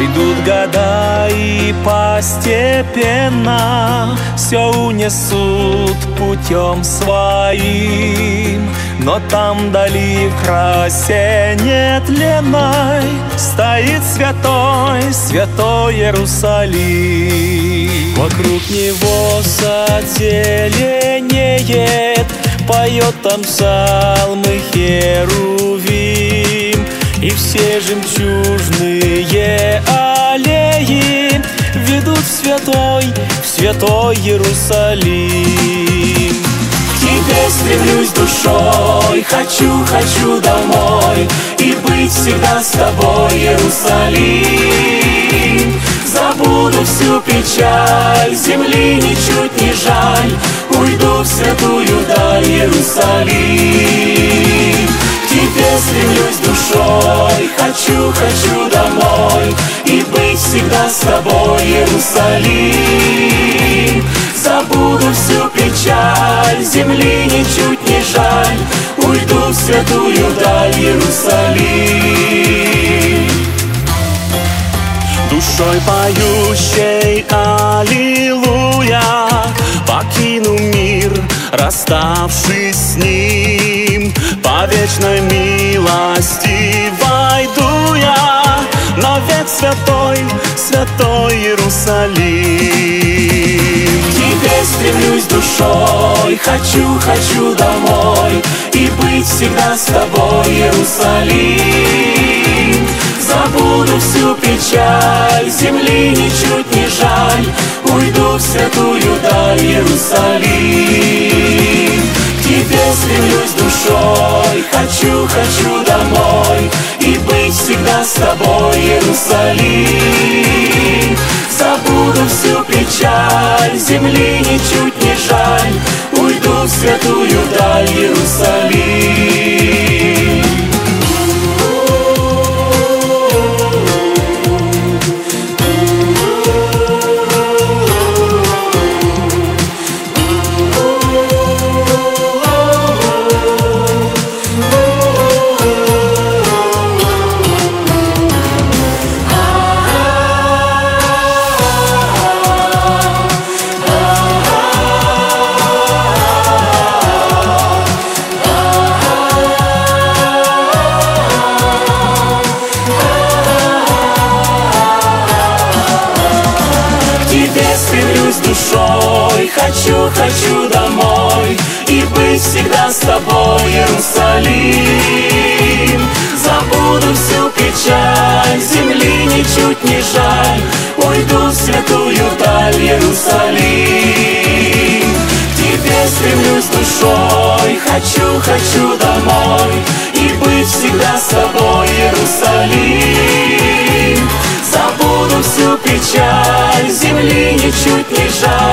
Пройдут года и постепенно все унесут путем своим, но там вдали в красе нетленной стоит святой, святой Иерусалим. Вокруг него зазеленеет, поет там псалмы херувим, и все жемчужные аллеи ведут в святой Иерусалим. К тебе стремлюсь душой, хочу домой и быть всегда с тобой, Иерусалим. Забуду всю печаль, земли ничуть не жаль, уйду в святую даль, Иерусалим. К тебе стремлюсь душой, хочу домой и быть всегда с тобой, Иерусалим. Забуду всю печаль, земли ничуть не жаль, уйду в святую даль, Иерусалим. Душой поющей аллилуйя покину мир, расставшись с ним. По вечной милости войду я навек святой, святой Иерусалим. К тебе стремлюсь душой, хочу домой и быть всегда с тобой, Иерусалим. Забуду всю печаль, земли ничуть не жаль, уйду в святую даль, Иерусалим. К тебе стремлюсь душой, хочу домой и быть всегда с тобой, Иерусалим. Забуду всю печаль, земли ничуть не жаль, уйду в святую даль, Иерусалим. Стремлюсь душой, хочу домой и быть всегда с тобой, Иерусалим. Забуду всю печаль, земли ничуть не жаль, уйду в святую даль, Иерусалим. К тебе стремлюсь душой, хочу домой и быть всегда с тобой, Иерусалим. Забуду всю печаль, земли ничуть не жаль,